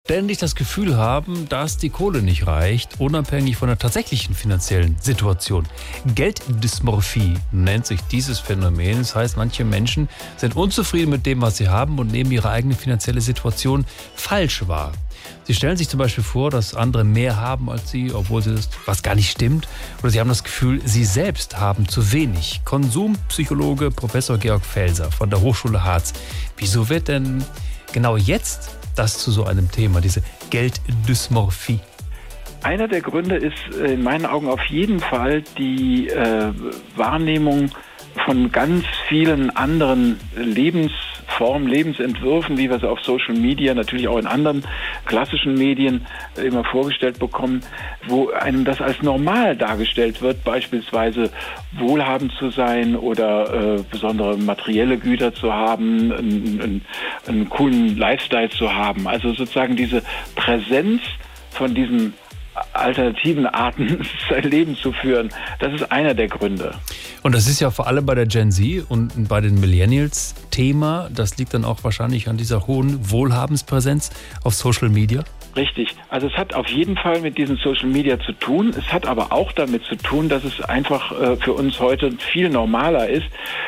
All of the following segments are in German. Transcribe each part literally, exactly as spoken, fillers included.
ständig das Gefühl haben, dass die Kohle nicht reicht, unabhängig von der tatsächlichen finanziellen Situation. Gelddysmorphie nennt sich dieses Phänomen. Das heißt, manche Menschen sind unzufrieden mit dem, was sie haben und nehmen ihre eigene finanzielle Situation falsch wahr. Sie stellen sich zum Beispiel vor, dass andere mehr haben als sie, obwohl sie das, was gar nicht stimmt. Oder sie haben das Gefühl, sie selbst haben zu wenig. Konsumpsychologe Professor Georg Felser von der Hochschule Harz. Wieso wird denn genau jetzt das zu so einem Thema, diese Gelddysmorphie? Einer der Gründe ist in meinen Augen auf jeden Fall die äh, Wahrnehmung von ganz vielen anderen Lebensformen, Lebensentwürfen, wie wir sie auf Social Media, natürlich auch in anderen klassischen Medien immer vorgestellt bekommen, wo einem das als normal dargestellt wird, beispielsweise wohlhabend zu sein oder äh, besondere materielle Güter zu haben, einen, einen, einen coolen Lifestyle zu haben. Also sozusagen diese Präsenz von diesen alternativen Arten, sein Leben zu führen, das ist einer der Gründe. Und das ist ja vor allem bei der Gen Z und bei den Millennials Thema. Das liegt dann auch wahrscheinlich an dieser hohen Wohlhabenspräsenz auf Social Media. Richtig. Also es hat auf jeden Fall mit diesen Social Media zu tun. Es hat aber auch damit zu tun, dass es einfach äh, für uns heute viel normaler ist,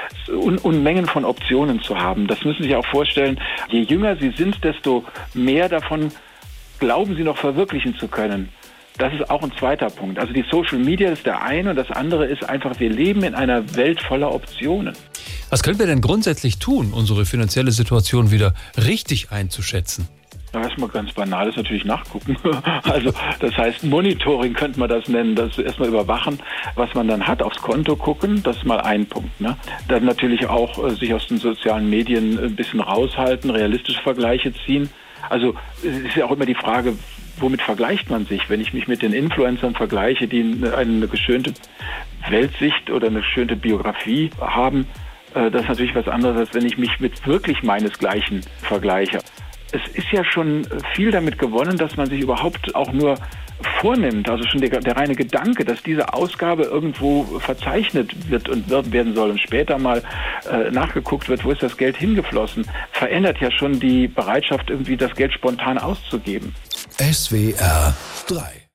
Un Unmengen von Optionen zu haben. Das müssen Sie sich auch vorstellen. Je jünger Sie sind, desto mehr davon glauben Sie noch verwirklichen zu können. Das ist auch ein zweiter Punkt. Also die Social Media ist der eine und das andere ist einfach, wir leben in einer Welt voller Optionen. Was können wir denn grundsätzlich tun, unsere finanzielle Situation wieder richtig einzuschätzen? Ja, erstmal ganz banal ist natürlich nachgucken. Also das heißt Monitoring könnte man das nennen, das erstmal überwachen, was man dann hat, aufs Konto gucken, das ist mal ein Punkt. Ne? Dann natürlich auch äh, sich aus den sozialen Medien ein bisschen raushalten, realistische Vergleiche ziehen. Also es ist ja auch immer die Frage, womit vergleicht man sich? Wenn ich mich mit den Influencern vergleiche, die eine geschönte Weltsicht oder eine geschönte Biografie haben, das ist natürlich was anderes, als wenn ich mich mit wirklich meinesgleichen vergleiche. Es ist ja schon viel damit gewonnen, dass man sich überhaupt auch nur vornimmt, also schon der, der reine Gedanke, dass diese Ausgabe irgendwo verzeichnet wird und wird, werden soll und später mal äh, nachgeguckt wird, wo ist das Geld hingeflossen, verändert ja schon die Bereitschaft, irgendwie das Geld spontan auszugeben. S W R drei